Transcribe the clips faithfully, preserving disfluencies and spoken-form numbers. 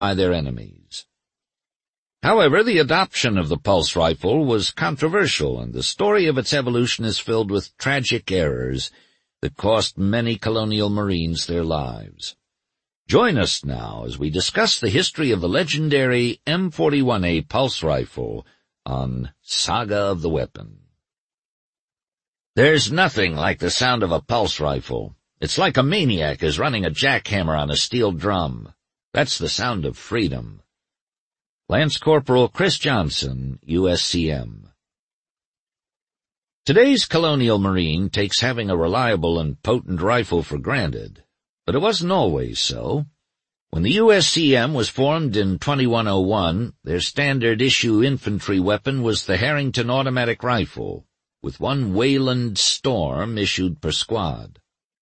by their enemies. However, the adoption of the pulse rifle was controversial, and the story of its evolution is filled with tragic errors that cost many colonial Marines their lives. Join us now as we discuss the history of the legendary M forty-one A pulse rifle on Saga of the Weapon. There's nothing like the sound of a pulse rifle. It's like a maniac is running a jackhammer on a steel drum. That's the sound of freedom. Lance Corporal Chris Johnson, U S C M. Today's colonial Marine takes having a reliable and potent rifle for granted, but it wasn't always so. When the U S C M was formed in twenty-one oh one, their standard-issue infantry weapon was the Harrington automatic rifle, with one Wayland Storm issued per squad.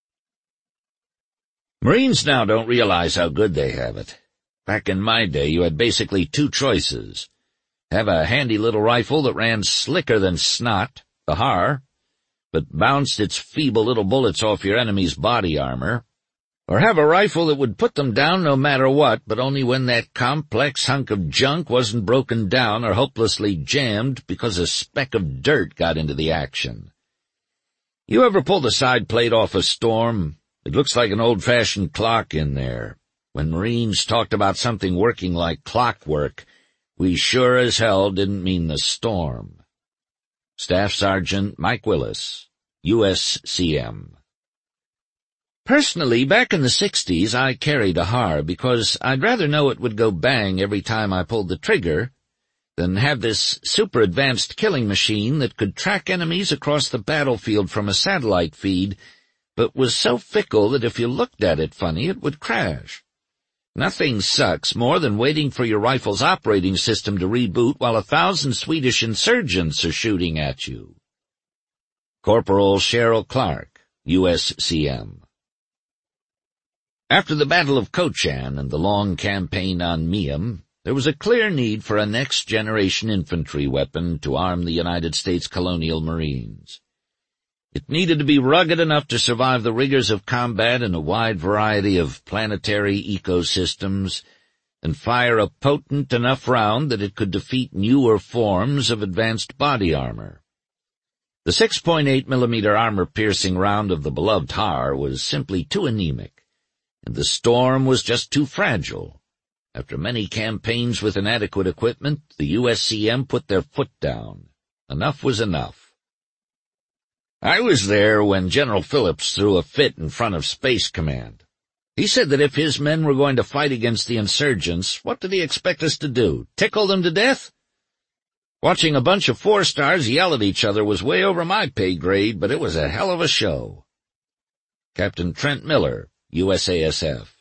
Marines now don't realize how good they have it. Back in my day, you had basically two choices. Have a handy little rifle that ran slicker than snot, the Har, but bounced its feeble little bullets off your enemy's body armor, or have a rifle that would put them down no matter what, but only when that complex hunk of junk wasn't broken down or hopelessly jammed because a speck of dirt got into the action. You ever pull the side plate off a Storm? It looks like an old-fashioned clock in there. When Marines talked about something working like clockwork, we sure as hell didn't mean the Storm. Staff Sergeant Mike Willis, U S C M. Personally, back in the sixties, I carried a Har because I'd rather know it would go bang every time I pulled the trigger than have this super-advanced killing machine that could track enemies across the battlefield from a satellite feed, but was so fickle that if you looked at it funny, it would crash. Nothing sucks more than waiting for your rifle's operating system to reboot while a thousand Swedish insurgents are shooting at you. Corporal Cheryl Clark, U S C M. After the Battle of Cochin and the long campaign on Miam, there was a clear need for a next-generation infantry weapon to arm the United States colonial Marines. It needed to be rugged enough to survive the rigors of combat in a wide variety of planetary ecosystems, and fire a potent enough round that it could defeat newer forms of advanced body armor. The six point eight millimeter armor-piercing round of the beloved Har was simply too anemic, and the Storm was just too fragile. After many campaigns with inadequate equipment, the U S C M put their foot down. Enough was enough. I was there when General Phillips threw a fit in front of Space Command. He said that if his men were going to fight against the insurgents, what did he expect us to do, tickle them to death? Watching a bunch of four-stars yell at each other was way over my pay grade, but it was a hell of a show. Captain Trent Miller, U S A S F.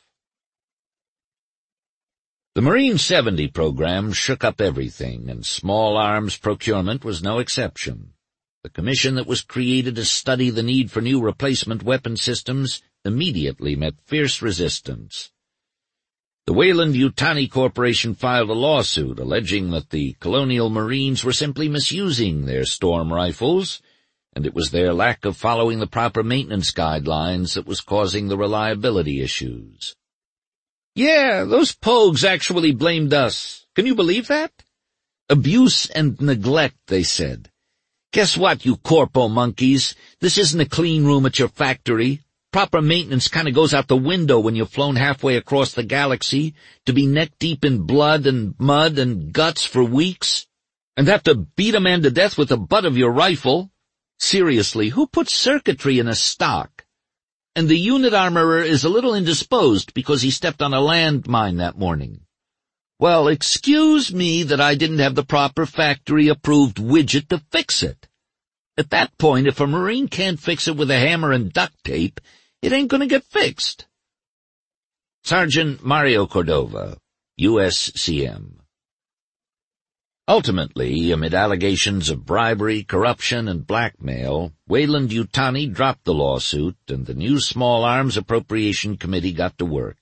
The Marine seventy program shook up everything, and small arms procurement was no exception. The commission that was created to study the need for new replacement weapon systems immediately met fierce resistance. The Wayland-Yutani Corporation filed a lawsuit alleging that the colonial Marines were simply misusing their Storm rifles, and it was their lack of following the proper maintenance guidelines that was causing the reliability issues. Yeah, those pogues actually blamed us. Can you believe that? Abuse and neglect, they said. Guess what, you corpo monkeys? This isn't a clean room at your factory. Proper maintenance kind of goes out the window when you've flown halfway across the galaxy to be neck-deep in blood and mud and guts for weeks, and have to beat a man to death with the butt of your rifle. Seriously, who puts circuitry in a stock? And the unit armorer is a little indisposed because he stepped on a landmine that morning. Well, excuse me that I didn't have the proper factory-approved widget to fix it. At that point, if a Marine can't fix it with a hammer and duct tape, it ain't gonna get fixed. Sergeant Mario Cordova, U S C M. Ultimately, amid allegations of bribery, corruption, and blackmail, Wayland-Yutani dropped the lawsuit, and the new Small Arms Appropriation Committee got to work.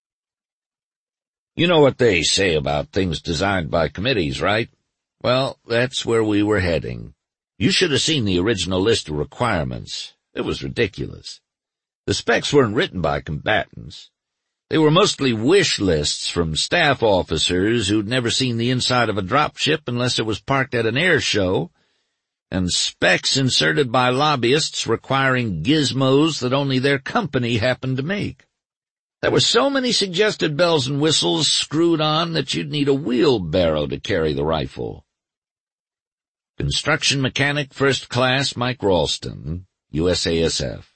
You know what they say about things designed by committees, right? Well, that's where we were heading. You should have seen the original list of requirements. It was ridiculous. The specs weren't written by combatants. They were mostly wish lists from staff officers who'd never seen the inside of a dropship unless it was parked at an air show, and specs inserted by lobbyists requiring gizmos that only their company happened to make. There were so many suggested bells and whistles screwed on that you'd need a wheelbarrow to carry the rifle. Construction Mechanic First Class Mike Ralston, U S A S F.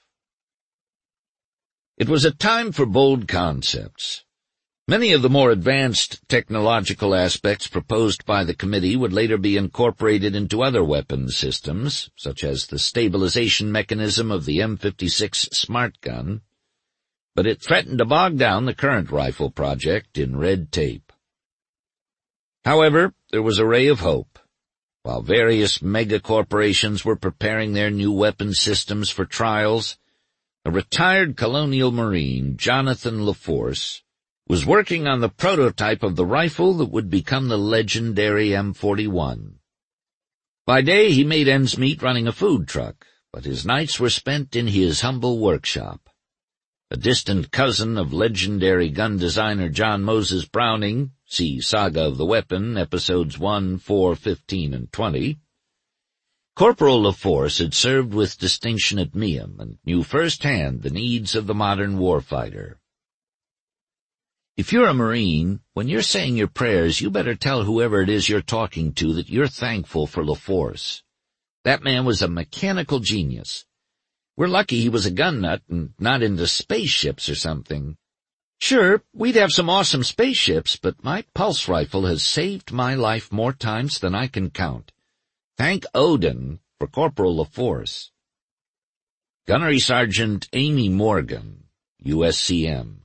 It was a time for bold concepts. Many of the more advanced technological aspects proposed by the committee would later be incorporated into other weapons systems, such as the stabilization mechanism of the M fifty-six Smart Gun, but it threatened to bog down the current rifle project in red tape. However, there was a ray of hope. While various megacorporations were preparing their new weapons systems for trials, a retired colonial Marine, Jonathan LaForce, was working on the prototype of the rifle that would become the legendary M forty-one. By day he made ends meet running a food truck, but his nights were spent in his humble workshop. A distant cousin of legendary gun designer John Moses Browning, see Saga of the Weapon, episodes one, four, fifteen, and twenty, Corporal LaForce had served with distinction at Miam and knew firsthand the needs of the modern warfighter. If you're a Marine, when you're saying your prayers, you better tell whoever it is you're talking to that you're thankful for LaForce. That man was a mechanical genius. We're lucky he was a gun nut and not into spaceships or something. Sure, we'd have some awesome spaceships, but my pulse rifle has saved my life more times than I can count. Thank Odin for Corporal LaForce. Gunnery Sergeant Amy Morgan, U S C M.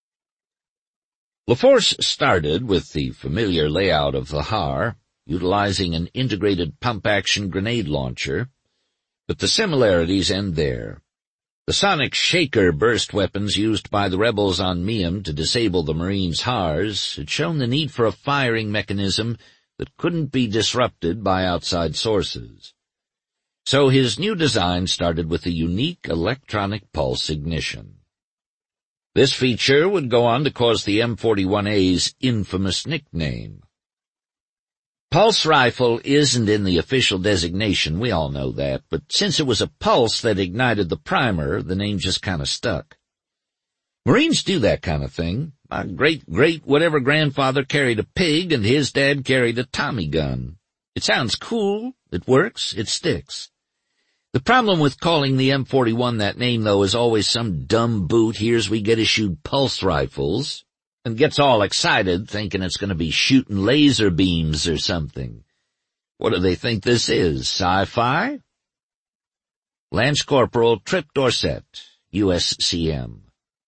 LaForce started with the familiar layout of the H A R, utilizing an integrated pump-action grenade launcher, but the similarities end there. The sonic shaker burst weapons used by the rebels on Miam to disable the Marines' H A Rs had shown the need for a firing mechanism that couldn't be disrupted by outside sources. So his new design started with a unique electronic pulse ignition. This feature would go on to cause the M forty-one A's infamous nickname. Pulse rifle isn't in the official designation, we all know that, but since it was a pulse that ignited the primer, the name just kind of stuck. Marines do that kind of thing. My great-great-whatever-grandfather carried a pig, and his dad carried a Tommy gun. It sounds cool, it works, it sticks. The problem with calling the M forty-one that name, though, is always some dumb boot hears we get issued pulse rifles and gets all excited thinking it's going to be shooting laser beams or something. What do they think this is, sci-fi? Lance Corporal Trip Dorset, U S C M.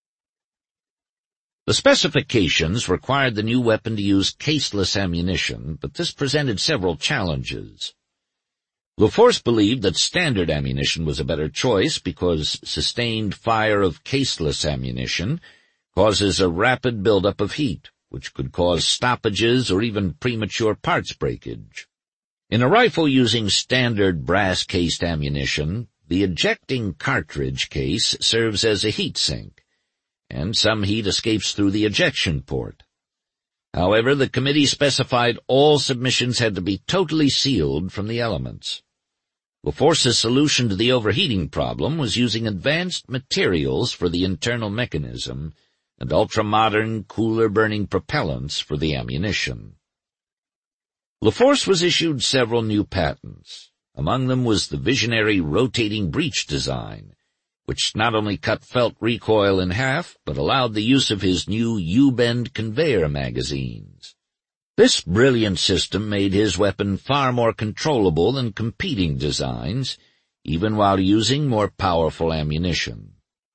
The specifications required the new weapon to use caseless ammunition, but this presented several challenges. LaForce believed that standard ammunition was a better choice because sustained fire of caseless ammunition causes a rapid buildup of heat, which could cause stoppages or even premature parts breakage. In a rifle using standard brass-cased ammunition, the ejecting cartridge case serves as a heat sink, and some heat escapes through the ejection port. However, the committee specified all submissions had to be totally sealed from the elements. LaForce's solution to the overheating problem was using advanced materials for the internal mechanism and ultra-modern, cooler-burning propellants for the ammunition. LaForce was issued several new patents. Among them was the visionary rotating breech design, which not only cut felt recoil in half, but allowed the use of his new U-bend conveyor magazines. This brilliant system made his weapon far more controllable than competing designs, even while using more powerful ammunition.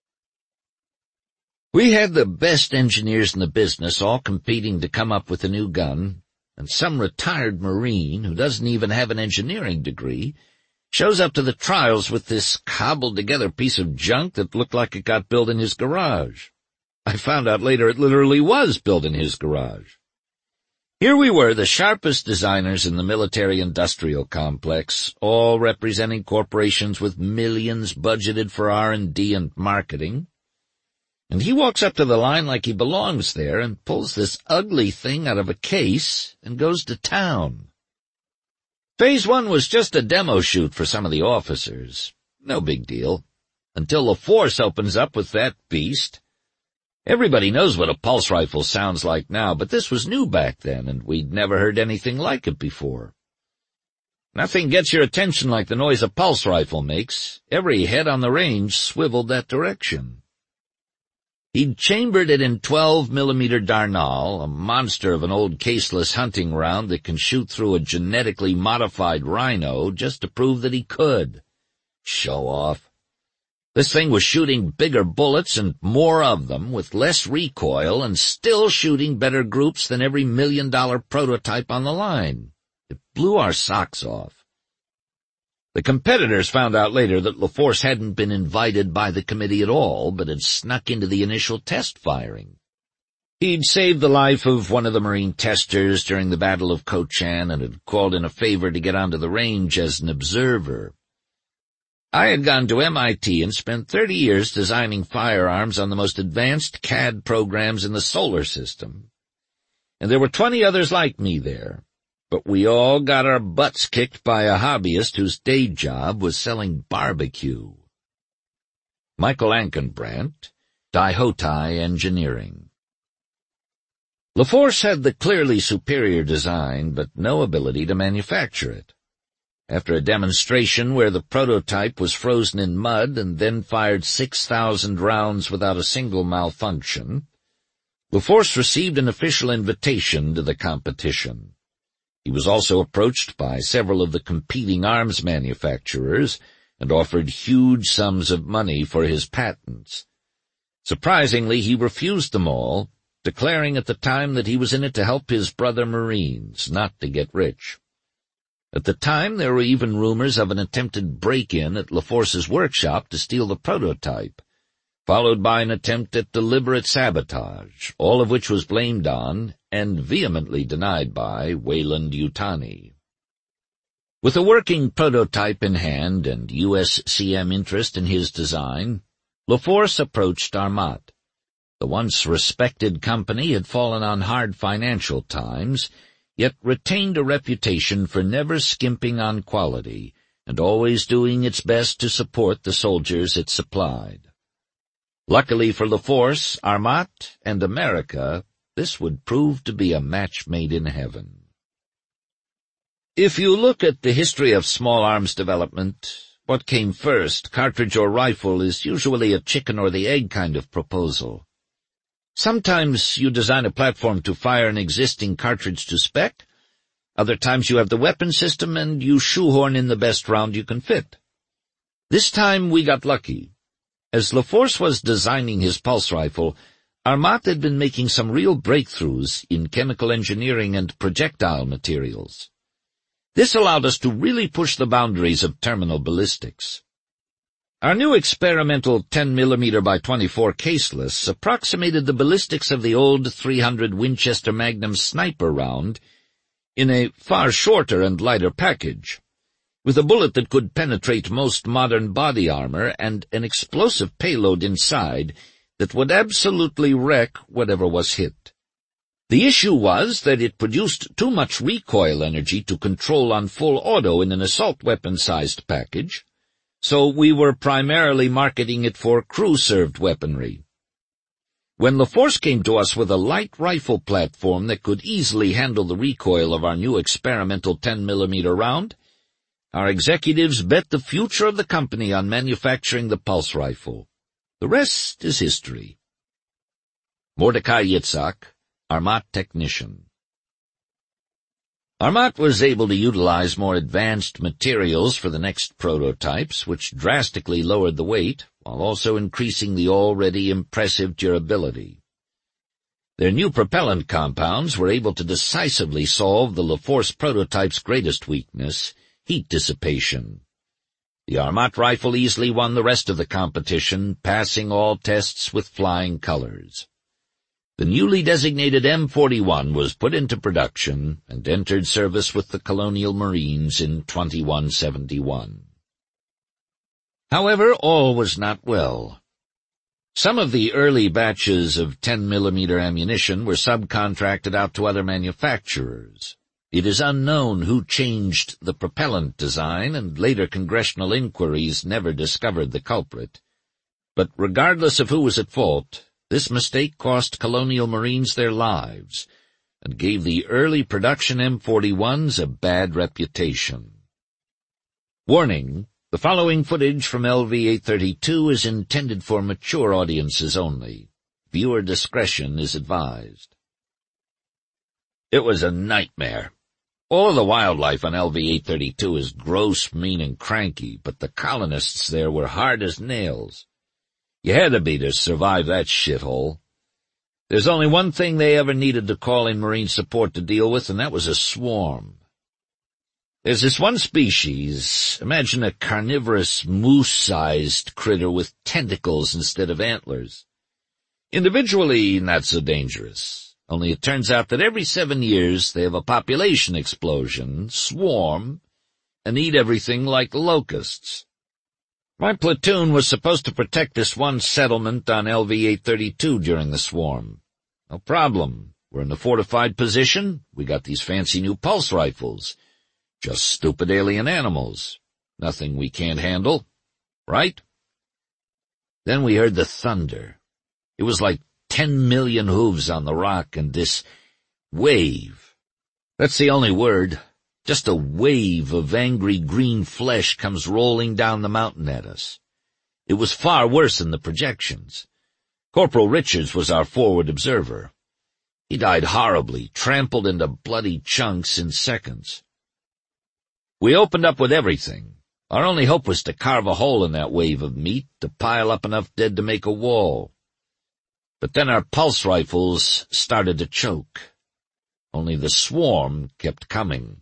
We had the best engineers in the business all competing to come up with a new gun, and some retired Marine, who doesn't even have an engineering degree, shows up to the trials with this cobbled-together piece of junk that looked like it got built in his garage. I found out later it literally was built in his garage. Here we were, the sharpest designers in the military-industrial complex, all representing corporations with millions budgeted for R and D and marketing. And he walks up to the line like he belongs there and pulls this ugly thing out of a case and goes to town. Phase one was just a demo shoot for some of the officers. No big deal. Until the Force opens up with that beast. Everybody knows what a pulse rifle sounds like now, but this was new back then, and we'd never heard anything like it before. Nothing gets your attention like the noise a pulse rifle makes. Every head on the range swiveled that direction. He'd chambered it in twelve millimeter Darnall, a monster of an old caseless hunting round that can shoot through a genetically modified rhino just to prove that he could. Show off. This thing was shooting bigger bullets and more of them with less recoil and still shooting better groups than every million-dollar prototype on the line. It blew our socks off. The competitors found out later that LaForce hadn't been invited by the committee at all, but had snuck into the initial test firing. He'd saved the life of one of the Marine testers during the Battle of Cochin and had called in a favor to get onto the range as an observer. I had gone to M I T and spent thirty years designing firearms on the most advanced C A D programs in the solar system. And there were twenty others like me there. But we all got our butts kicked by a hobbyist whose day job was selling barbecue. Michael Ankenbrandt, Daihotai Engineering. LaForce had the clearly superior design, but no ability to manufacture it. After a demonstration where the prototype was frozen in mud and then fired six thousand rounds without a single malfunction, LaForce received an official invitation to the competition. He was also approached by several of the competing arms manufacturers and offered huge sums of money for his patents. Surprisingly, he refused them all, declaring at the time that he was in it to help his brother Marines, not to get rich. At the time, there were even rumors of an attempted break-in at LaForce's workshop to steal the prototype, followed by an attempt at deliberate sabotage, all of which was blamed on and vehemently denied by Weyland-Yutani. With a working prototype in hand and U S C M interest in his design, LaForce approached Armat. The once respected company had fallen on hard financial times, yet retained a reputation for never skimping on quality and always doing its best to support the soldiers it supplied. Luckily for LaForce, Armat, and America, this would prove to be a match made in heaven. If you look at the history of small arms development, what came first, cartridge or rifle, is usually a chicken or the egg kind of proposal. Sometimes you design a platform to fire an existing cartridge to spec. Other times you have the weapon system and you shoehorn in the best round you can fit. This time we got lucky. As LaForce was designing his pulse rifle, Armat had been making some real breakthroughs in chemical engineering and projectile materials. This allowed us to really push the boundaries of terminal ballistics. Our new experimental ten millimeter by twenty-four caseless approximated the ballistics of the old three hundred Winchester Magnum sniper round in a far shorter and lighter package, with a bullet that could penetrate most modern body armor and an explosive payload inside that would absolutely wreck whatever was hit. The issue was that it produced too much recoil energy to control on full auto in an assault weapon-sized package, so we were primarily marketing it for crew-served weaponry. When LaForce came to us with a light rifle platform that could easily handle the recoil of our new experimental ten millimeter round, our executives bet the future of the company on manufacturing the pulse rifle. The rest is history. Mordecai Yitzhak, Armat technician. Armat was able to utilize more advanced materials for the next prototypes, which drastically lowered the weight, while also increasing the already impressive durability. Their new propellant compounds were able to decisively solve the LaForce prototype's greatest weakness, heat dissipation. The Armat rifle easily won the rest of the competition, passing all tests with flying colors. The newly designated M forty-one was put into production and entered service with the Colonial Marines in twenty-one seventy-one. However, all was not well. Some of the early batches of ten millimeter ammunition were subcontracted out to other manufacturers. It is unknown who changed the propellant design, and later congressional inquiries never discovered the culprit. But regardless of who was at fault, this mistake cost Colonial Marines their lives and gave the early production M forty-ones a bad reputation. Warning: the following footage from L V eight thirty-two is intended for mature audiences only. Viewer discretion is advised. It was a nightmare. All of the wildlife on L V eight thirty-two is gross, mean, and cranky, but the colonists there were hard as nails. You had to be to survive that shithole. There's only one thing they ever needed to call in Marine support to deal with, and that was a swarm. There's this one species, imagine a carnivorous moose-sized critter with tentacles instead of antlers. Individually, not so dangerous, only it turns out that every seven years they have a population explosion, swarm, and eat everything like locusts. My platoon was supposed to protect this one settlement on L V eight thirty-two during the swarm. No problem. We're in a fortified position. We got these fancy new pulse rifles. Just stupid alien animals. Nothing we can't handle. Right? Then we heard the thunder. It was like ten million hooves on the rock, and this wave. That's the only word. Just a wave of angry green flesh comes rolling down the mountain at us. It was far worse than the projections. Corporal Richards was our forward observer. He died horribly, trampled into bloody chunks in seconds. We opened up with everything. Our only hope was to carve a hole in that wave of meat, to pile up enough dead to make a wall. But then our pulse rifles started to choke. Only the swarm kept coming.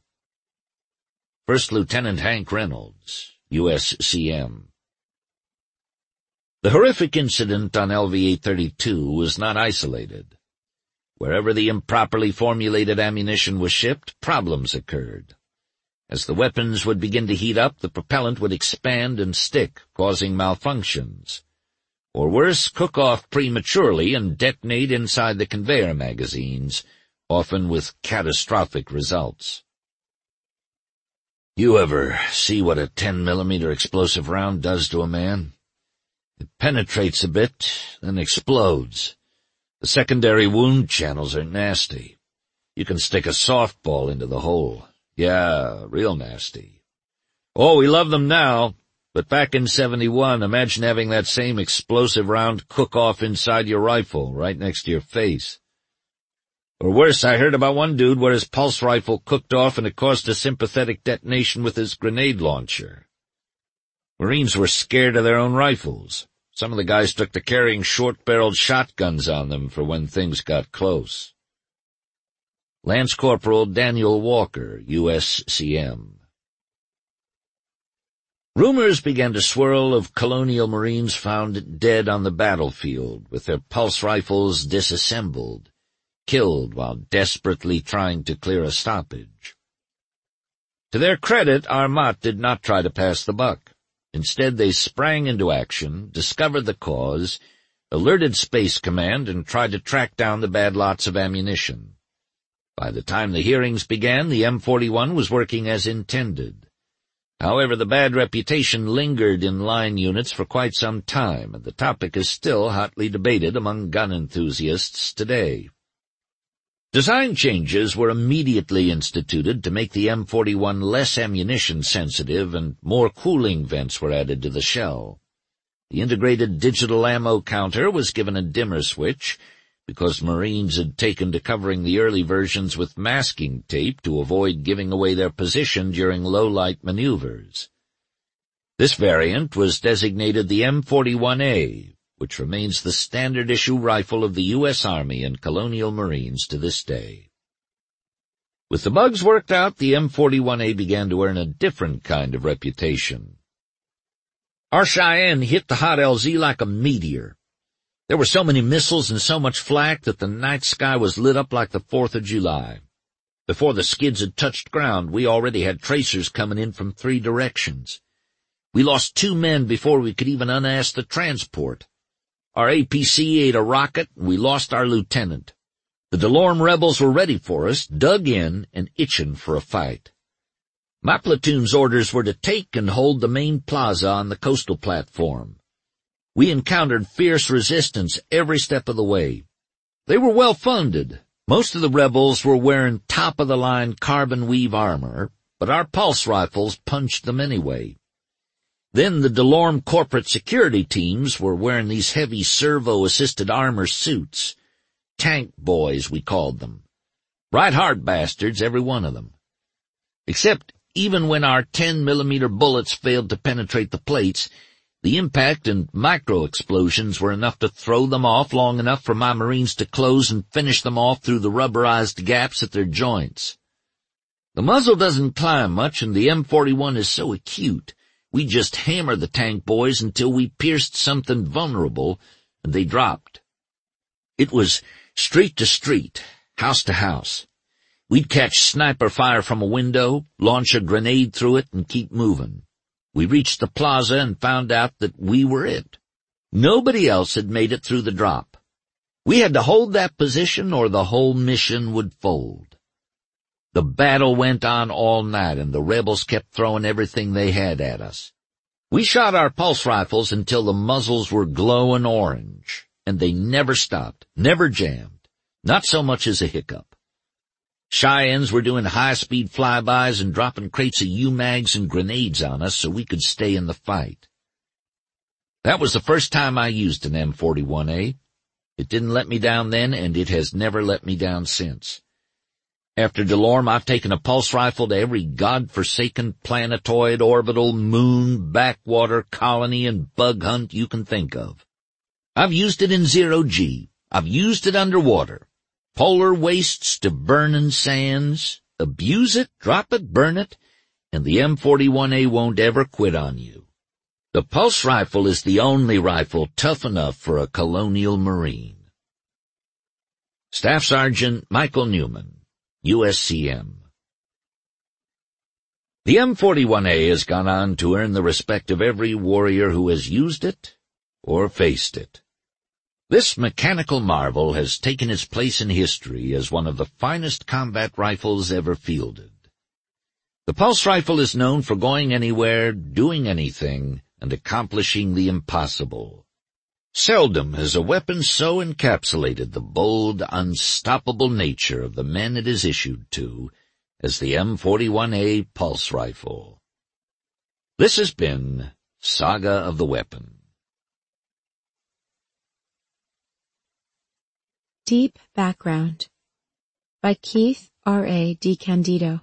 First Lieutenant Hank Reynolds, U S C M. The horrific incident on L V eight thirty-two was not isolated. Wherever the improperly formulated ammunition was shipped, problems occurred. As the weapons would begin to heat up, the propellant would expand and stick, causing malfunctions. Or worse, cook off prematurely and detonate inside the conveyor magazines, often with catastrophic results. You ever see what a ten millimeter explosive round does to a man? It penetrates a bit, then explodes. The secondary wound channels are nasty. You can stick a softball into the hole. Yeah, real nasty. Oh, we love them now, but back in seventy-one, imagine having that same explosive round cook off inside your rifle, right next to your face. Or worse, I heard about one dude where his pulse rifle cooked off and it caused a sympathetic detonation with his grenade launcher. Marines were scared of their own rifles. Some of the guys took to carrying short-barreled shotguns on them for when things got close. Lance Corporal Daniel Walker, U S C M. Rumors began to swirl of Colonial Marines found dead on the battlefield, with their pulse rifles disassembled, killed while desperately trying to clear a stoppage. To their credit, Armat did not try to pass the buck. Instead, they sprang into action, discovered the cause, alerted Space Command, and tried to track down the bad lots of ammunition. By the time the hearings began, the M forty-one was working as intended. However, the bad reputation lingered in line units for quite some time, and the topic is still hotly debated among gun enthusiasts today. Design changes were immediately instituted to make the M forty-one less ammunition sensitive, and more cooling vents were added to the shell. The integrated digital ammo counter was given a dimmer switch, because Marines had taken to covering the early versions with masking tape to avoid giving away their position during low-light maneuvers. This variant was designated the M forty-one A, which remains the standard-issue rifle of the U S Army and Colonial Marines to this day. With the bugs worked out, the M forty-one A began to earn a different kind of reputation. Our Cheyenne hit the hot L Z like a meteor. There were so many missiles and so much flak that the night sky was lit up like the fourth of July. Before the skids had touched ground, we already had tracers coming in from three directions. We lost two men before we could even unass the transport. Our A P C ate a rocket, and we lost our lieutenant. The DeLorme rebels were ready for us, dug in, and itching for a fight. My platoon's orders were to take and hold the main plaza on the coastal platform. We encountered fierce resistance every step of the way. They were well funded. Most of the rebels were wearing top-of-the-line carbon weave armor, but our pulse rifles punched them anyway. Then the DeLorme corporate security teams were wearing these heavy servo-assisted armor suits. Tank boys, we called them. Right hard bastards, every one of them. Except even when our ten millimeter bullets failed to penetrate the plates, the impact and micro-explosions were enough to throw them off long enough for my Marines to close and finish them off through the rubberized gaps at their joints. The muzzle doesn't climb much, and the M forty-one is so acute, we just hammer the tank boys until we pierced something vulnerable, and they dropped. It was street to street, house to house. We'd catch sniper fire from a window, launch a grenade through it, and keep moving. We reached the plaza and found out that we were it. Nobody else had made it through the drop. We had to hold that position or the whole mission would fold. The battle went on all night, and the rebels kept throwing everything they had at us. We shot our pulse rifles until the muzzles were glowing orange, and they never stopped, never jammed, not so much as a hiccup. Cheyennes were doing high-speed flybys and dropping crates of U MAGs and grenades on us so we could stay in the fight. That was the first time I used an M forty-one A. It didn't let me down then, and it has never let me down since. After DeLorme, I've taken a pulse rifle to every godforsaken planetoid, orbital, moon, backwater, colony, and bug hunt you can think of. I've used it in zero G. I've used it underwater. Polar wastes to burning sands. Abuse it, drop it, burn it, and the M forty-one A won't ever quit on you. The pulse rifle is the only rifle tough enough for a colonial Marine. Staff Sergeant Michael Newman, U S C M. The M forty-one A has gone on to earn the respect of every warrior who has used it or faced it. This mechanical marvel has taken its place in history as one of the finest combat rifles ever fielded. The pulse rifle is known for going anywhere, doing anything, and accomplishing the impossible. Seldom has a weapon so encapsulated the bold, unstoppable nature of the men it is issued to as the M forty-one A pulse rifle. This has been Saga of the Weapon. Deep Background by Keith R A DiCandido.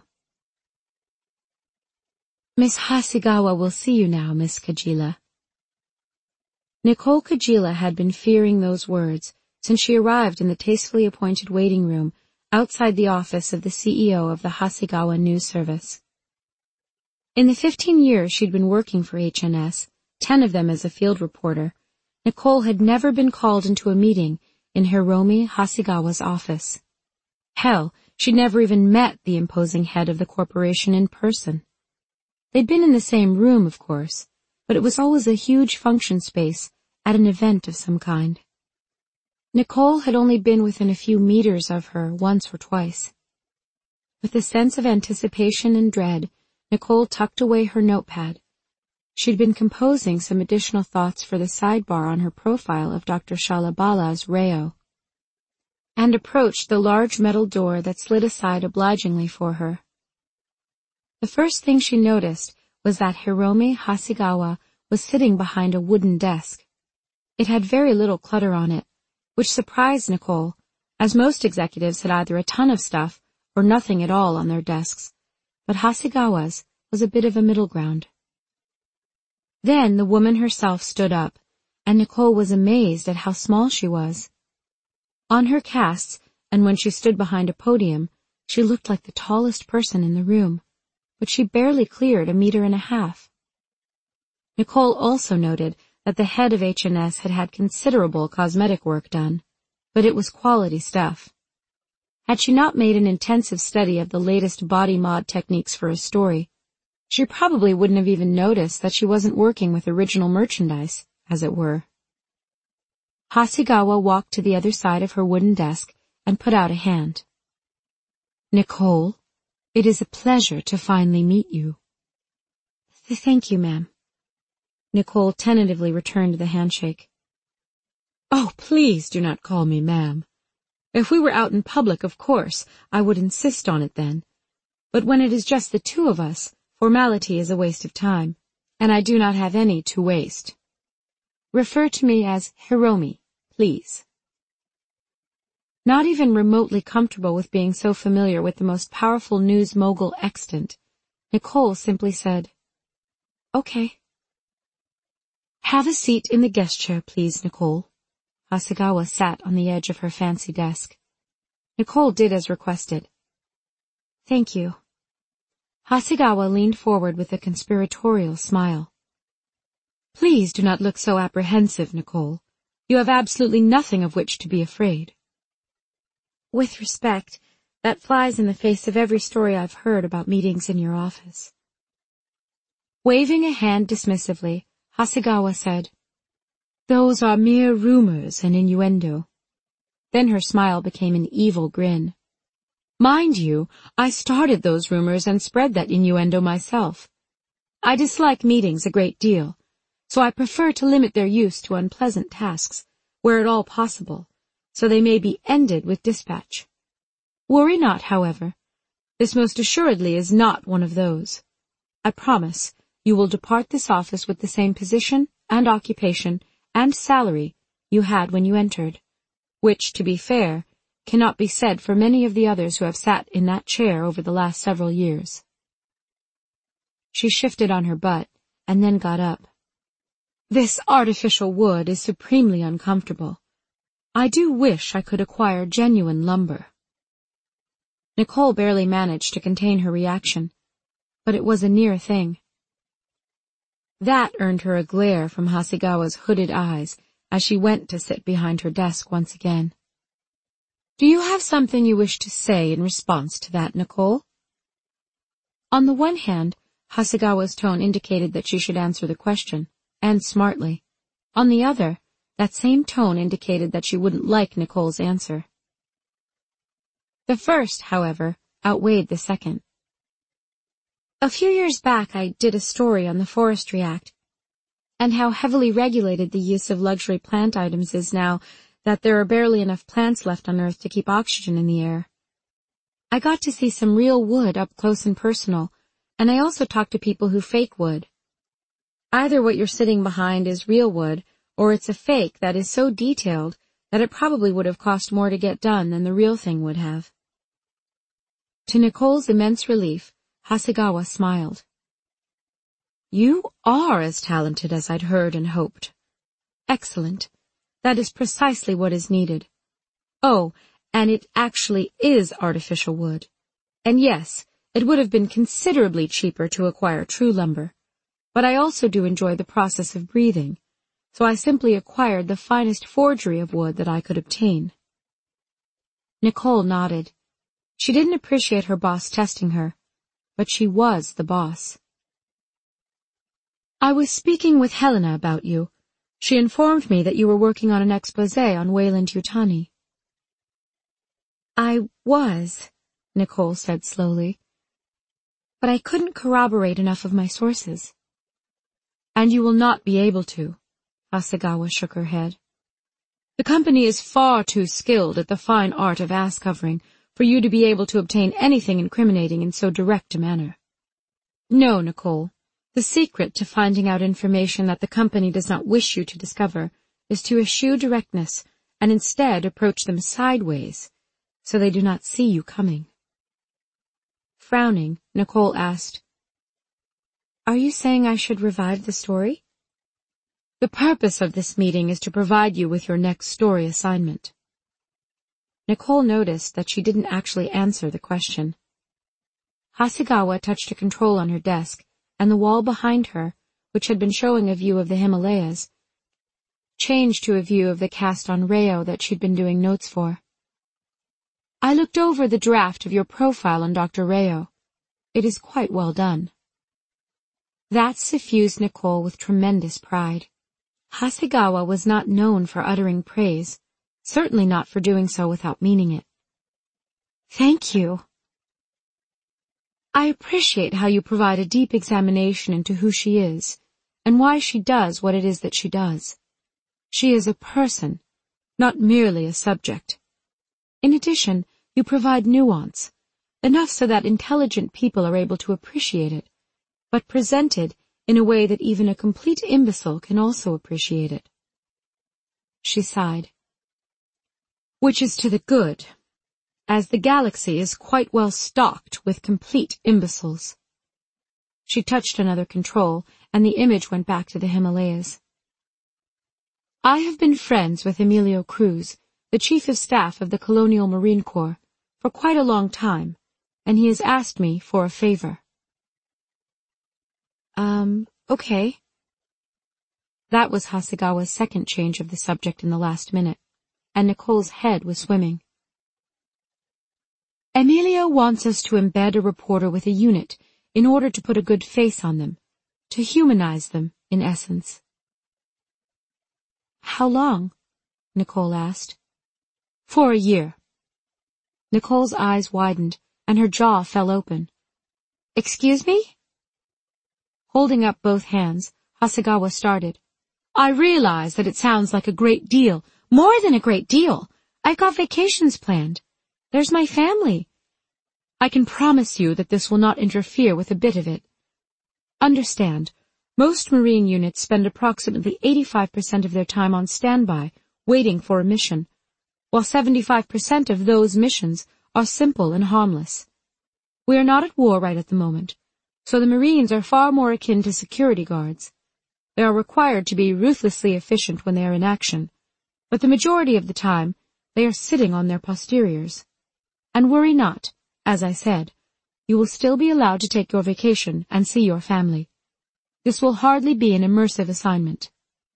Miss Hasegawa will see you now, Miss Kajila. Nicole Kajila had been fearing those words since she arrived in the tastefully appointed waiting room outside the office of the C E O of the Hasegawa News Service. In the fifteen years she'd been working for H N S, ten of them as a field reporter, Nicole had never been called into a meeting in Hiromi Hasegawa's office. Hell, she'd never even met the imposing head of the corporation in person. They'd been in the same room, of course, but it was always a huge function space at an event of some kind. Nicole had only been within a few meters of her once or twice. With a sense of anticipation and dread, Nicole tucked away her notepad. She'd been composing some additional thoughts for the sidebar on her profile of Doctor Shalabala's Rayo, and approached the large metal door that slid aside obligingly for her. The first thing she noticed was that Hiromi Hasegawa was sitting behind a wooden desk. It had very little clutter on it, which surprised Nicole, as most executives had either a ton of stuff or nothing at all on their desks, but Hasegawa's was a bit of a middle ground. Then the woman herself stood up, and Nicole was amazed at how small she was. On her casts, and when she stood behind a podium, she looked like the tallest person in the room, but she barely cleared a meter and a half. Nicole also noted that the head of H N S had had considerable cosmetic work done, but it was quality stuff. Had she not made an intensive study of the latest body mod techniques for a story, she probably wouldn't have even noticed that she wasn't working with original merchandise, as it were. Hasegawa walked to the other side of her wooden desk and put out a hand. Nicole, it is a pleasure to finally meet you. Th- thank you, ma'am. Nicole tentatively returned the handshake. Oh, please do not call me ma'am. If we were out in public, of course, I would insist on it then. But when it is just the two of us, formality is a waste of time, and I do not have any to waste. Refer to me as Hiromi, please. Not even remotely comfortable with being so familiar with the most powerful news mogul extant, Nicole simply said, Okay. Have a seat in the guest chair, please, Nicole. Hasegawa sat on the edge of her fancy desk. Nicole did as requested. Thank you. Hasegawa leaned forward with a conspiratorial smile. Please do not look so apprehensive, Nicole. You have absolutely nothing of which to be afraid. With respect, that flies in the face of every story I've heard about meetings in your office. Waving a hand dismissively, Hasegawa said, Those are mere rumors and innuendo. Then her smile became an evil grin. Mind you, I started those rumors and spread that innuendo myself. I dislike meetings a great deal, so I prefer to limit their use to unpleasant tasks, where at all possible, so they may be ended with dispatch. Worry not, however. This most assuredly is not one of those. I promise you will depart this office with the same position and occupation and salary you had when you entered, which, to be fair, cannot be said for many of the others who have sat in that chair over the last several years. She shifted on her butt and then got up. This artificial wood is supremely uncomfortable. I do wish I could acquire genuine lumber. Nicole barely managed to contain her reaction, but it was a near thing. That earned her a glare from Hasegawa's hooded eyes as she went to sit behind her desk once again. Do you have something you wish to say in response to that, Nicole? On the one hand, Hasegawa's tone indicated that she should answer the question, and smartly. On the other, that same tone indicated that she wouldn't like Nicole's answer. The first, however, outweighed the second. A few years back I did a story on the Forestry Act, and how heavily regulated the use of luxury plant items is now that there are barely enough plants left on Earth to keep oxygen in the air. I got to see some real wood up close and personal, and I also talked to people who fake wood. Either what you're sitting behind is real wood, or it's a fake that is so detailed that it probably would have cost more to get done than the real thing would have. To Nicole's immense relief, Hasegawa smiled. You are as talented as I'd heard and hoped. Excellent. That is precisely what is needed. Oh, and it actually is artificial wood. And yes, it would have been considerably cheaper to acquire true lumber. But I also do enjoy the process of breathing, so I simply acquired the finest forgery of wood that I could obtain. Nicole nodded. She didn't appreciate her boss testing her, but she was the boss. I was speaking with Helena about you. She informed me that you were working on an exposé on Weyland-Yutani. I was, Nicole said slowly, but I couldn't corroborate enough of my sources. And you will not be able to, Hasegawa shook her head. The company is far too skilled at the fine art of ass covering for you to be able to obtain anything incriminating in so direct a manner. No, Nicole. The secret to finding out information that the company does not wish you to discover is to eschew directness and instead approach them sideways, so they do not see you coming. Frowning, Nicole asked, Are you saying I should revive the story? The purpose of this meeting is to provide you with your next story assignment. Nicole noticed that she didn't actually answer the question. Hasegawa touched a control on her desk, and the wall behind her, which had been showing a view of the Himalayas, changed to a view of the cast on Rayo that she'd been doing notes for. I looked over the draft of your profile on Doctor Rayo. It is quite well done. That suffused Nicole with tremendous pride. Hasegawa was not known for uttering praise, certainly not for doing so without meaning it. Thank you. I appreciate how you provide a deep examination into who she is, and why she does what it is that she does. She is a person, not merely a subject. In addition, you provide nuance, enough so that intelligent people are able to appreciate it, but presented in a way that even a complete imbecile can also appreciate it. She sighed. Which is to the good, as the galaxy is quite well stocked with complete imbeciles. She touched another control, and the image went back to the Himalayas. I have been friends with Emilio Cruz, the Chief of Staff of the Colonial Marine Corps, for quite a long time, and he has asked me for a favor. Um, okay. That was Hasegawa's second change of the subject in the last minute, and Nicole's head was swimming. Emilio wants us to embed a reporter with a unit in order to put a good face on them, to humanize them, in essence. How long? Nicole asked. For a year. Nicole's eyes widened, and her jaw fell open. Excuse me? Holding up both hands, Hasegawa started. I realize that it sounds like a great deal, more than a great deal. I've got vacations planned. There's my family. I can promise you that this will not interfere with a bit of it. Understand, most Marine units spend approximately eighty-five percent of their time on standby, waiting for a mission, while seventy-five percent of those missions are simple and harmless. We are not at war right at the moment, so the Marines are far more akin to security guards. They are required to be ruthlessly efficient when they are in action, but the majority of the time they are sitting on their posteriors. And worry not, as I said, you will still be allowed to take your vacation and see your family. This will hardly be an immersive assignment.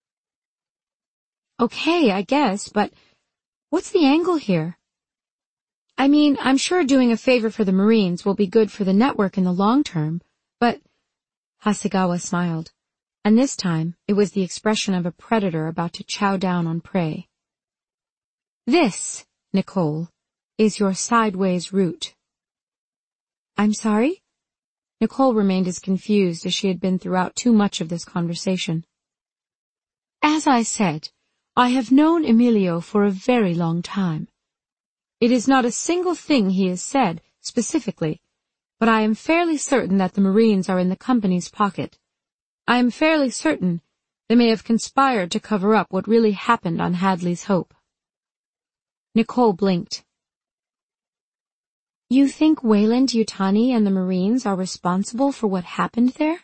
Okay, I guess, but what's the angle here? I mean, I'm sure doing a favor for the Marines will be good for the network in the long term, but... Hasegawa smiled, and this time it was the expression of a predator about to chow down on prey. This, Nicole, is your sideways route. I'm sorry? Nicole remained as confused as she had been throughout too much of this conversation. As I said, I have known Emilio for a very long time. It is not a single thing he has said, specifically, but I am fairly certain that the Marines are in the company's pocket. I am fairly certain they may have conspired to cover up what really happened on Hadley's Hope. Nicole blinked. You think Weyland-Yutani and the Marines are responsible for what happened there?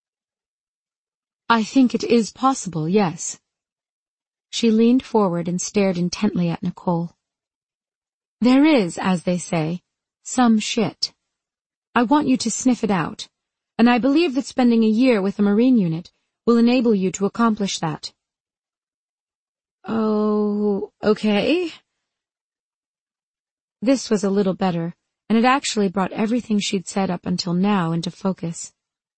I think it is possible, yes. She leaned forward and stared intently at Nicole. There is, as they say, some shit. I want you to sniff it out, and I believe that spending a year with a Marine unit will enable you to accomplish that. Oh, okay. This was a little better, and it actually brought everything she'd said up until now into focus.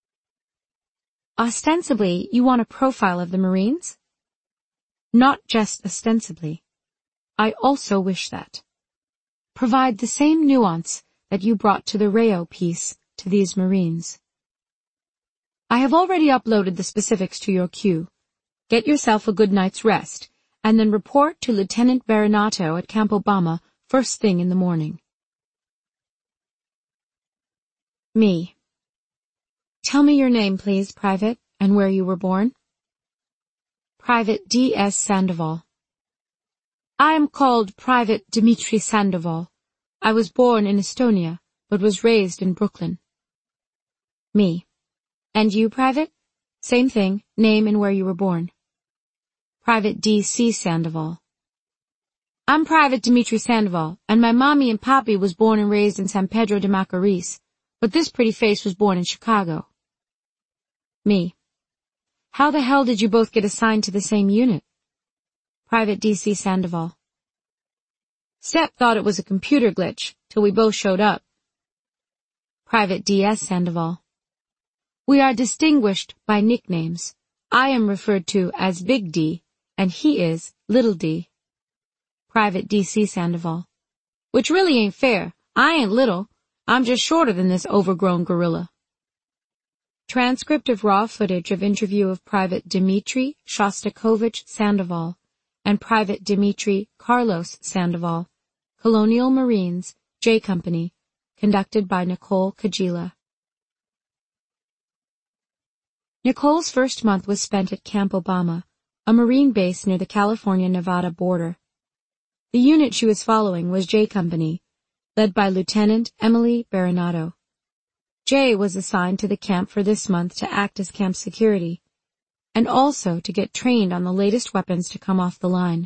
Ostensibly, you want a profile of the Marines? Not just ostensibly. I also wish that. Provide the same nuance that you brought to the Rayo piece to these Marines. I have already uploaded the specifics to your queue. Get yourself a good night's rest, and then report to Lieutenant Barinato at Camp Obama first thing in the morning. Me. Tell me your name, please, Private, and where you were born. Private D S Sandoval. I am called Private Dmitri Sandoval. I was born in Estonia, but was raised in Brooklyn. Me. And you, Private? Same thing, name and where you were born. Private D C Sandoval. I'm Private Dmitri Sandoval, and my mommy and papi was born and raised in San Pedro de Macorís, but this pretty face was born in Chicago. Me. How the hell did you both get assigned to the same unit? Private D C Sandoval. Step thought it was a computer glitch, till we both showed up. Private D S Sandoval. We are distinguished by nicknames. I am referred to as Big D, and he is Little D. Private D C Sandoval. Which really ain't fair. I ain't little. I'm just shorter than this overgrown gorilla. Transcript of raw footage of interview of Private Dmitry Shostakovich Sandoval and Private Dmitry Carlos Sandoval, Colonial Marines, J Company, conducted by Nicole Kajila. Nicole's first month was spent at Camp Obama, a Marine base near the California-Nevada border. The unit she was following was J Company, led by Lieutenant Emily Baronato. J was assigned to the camp for this month to act as camp security, and also to get trained on the latest weapons to come off the line.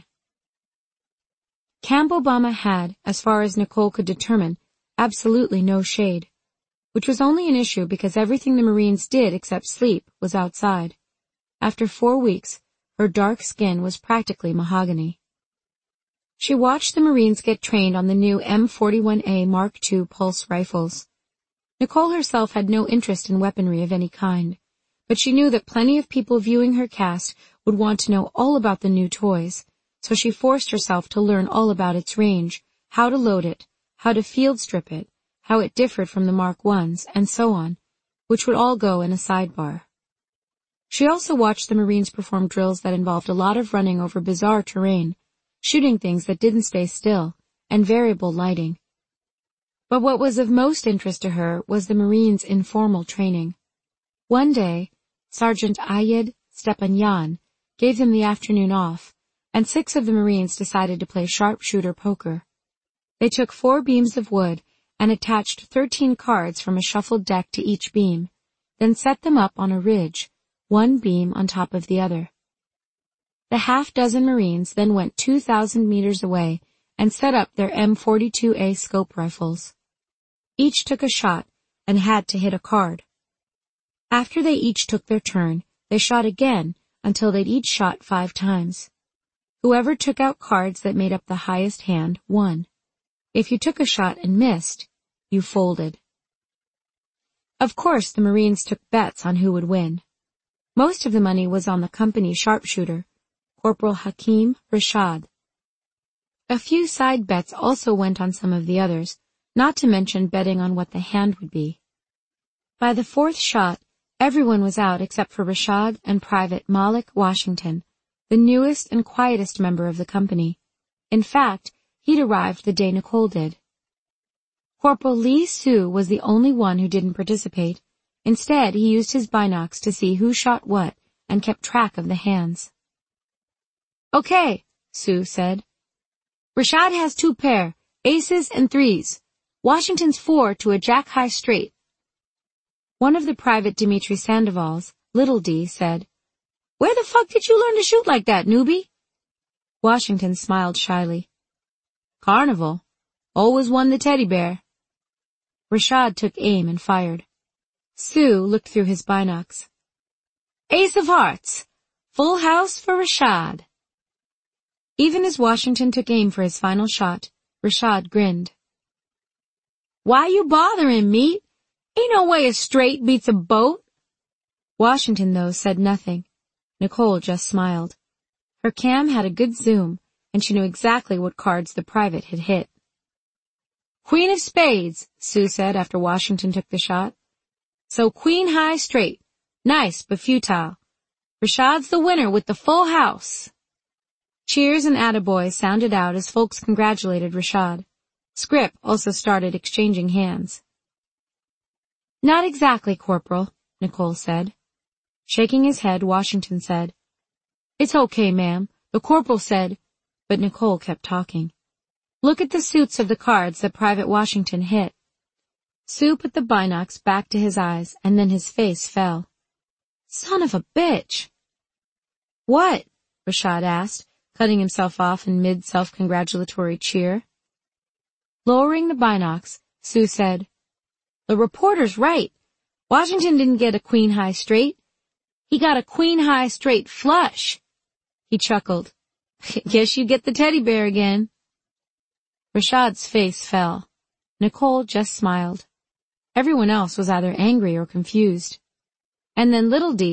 Camp Obama had, as far as Nicole could determine, absolutely no shade, which was only an issue because everything the Marines did except sleep was outside. After four weeks, her dark skin was practically mahogany. She watched the Marines get trained on the new M forty-one A Mark two pulse rifles. Nicole herself had no interest in weaponry of any kind, but she knew that plenty of people viewing her cast would want to know all about the new toys, so she forced herself to learn all about its range, how to load it, how to field strip it, how it differed from the Mark ones, and so on, which would all go in a sidebar. She also watched the Marines perform drills that involved a lot of running over bizarre terrain, shooting things that didn't stay still, and variable lighting. But what was of most interest to her was the Marines' informal training. One day, Sergeant Ayed Stepanyan gave them the afternoon off, and six of the Marines decided to play sharpshooter poker. They took four beams of wood and attached thirteen cards from a shuffled deck to each beam, then set them up on a ridge, one beam on top of the other. The half-dozen Marines then went two thousand meters away and set up their M forty-two A scope rifles. Each took a shot and had to hit a card. After they each took their turn, they shot again until they'd each shot five times. Whoever took out cards that made up the highest hand won. If you took a shot and missed, you folded. Of course, the Marines took bets on who would win. Most of the money was on the company sharpshooter, Corporal Hakim Rashad. A few side bets also went on some of the others, not to mention betting on what the hand would be. By the fourth shot, everyone was out except for Rashad and Private Malik Washington, the newest and quietest member of the company. In fact, he'd arrived the day Nicole did. Corporal Lee Sue was the only one who didn't participate. Instead, he used his binocs to see who shot what and kept track of the hands. Okay, Sue said. Rashad has two pair, aces and threes. Washington's four to a jack-high straight. One of the Private Dmitry Sandovals, Little D, said, Where the fuck did you learn to shoot like that, newbie? Washington smiled shyly. Carnival. Always won the teddy bear. Rashad took aim and fired. Sue looked through his binocs. Ace of hearts. Full house for Rashad. Even as Washington took aim for his final shot, Rashad grinned. Why you bothering, meat? Ain't no way a straight beats a boat. Washington, though, said nothing. Nicole just smiled. Her cam had a good zoom, and she knew exactly what cards the private had hit. Queen of spades, Sue said after Washington took the shot. So queen high straight. Nice, but futile. Rashad's the winner with the full house. Cheers and attaboys sounded out as folks congratulated Rashad. Scrip also started exchanging hands. Not exactly, Corporal, Nicole said. Shaking his head, Washington said, It's okay, ma'am. The corporal said, but Nicole kept talking. Look at the suits of the cards that Private Washington hit. Sue put the binocs back to his eyes, and then his face fell. Son of a bitch! What? Rashad asked, cutting himself off in mid-self-congratulatory cheer. Lowering the binocs, Sue said, The reporter's right. Washington didn't get a queen high straight. He got a queen high straight flush. He chuckled. Guess you get the teddy bear again. Rashad's face fell. Nicole just smiled. Everyone else was either angry or confused. And then Little D,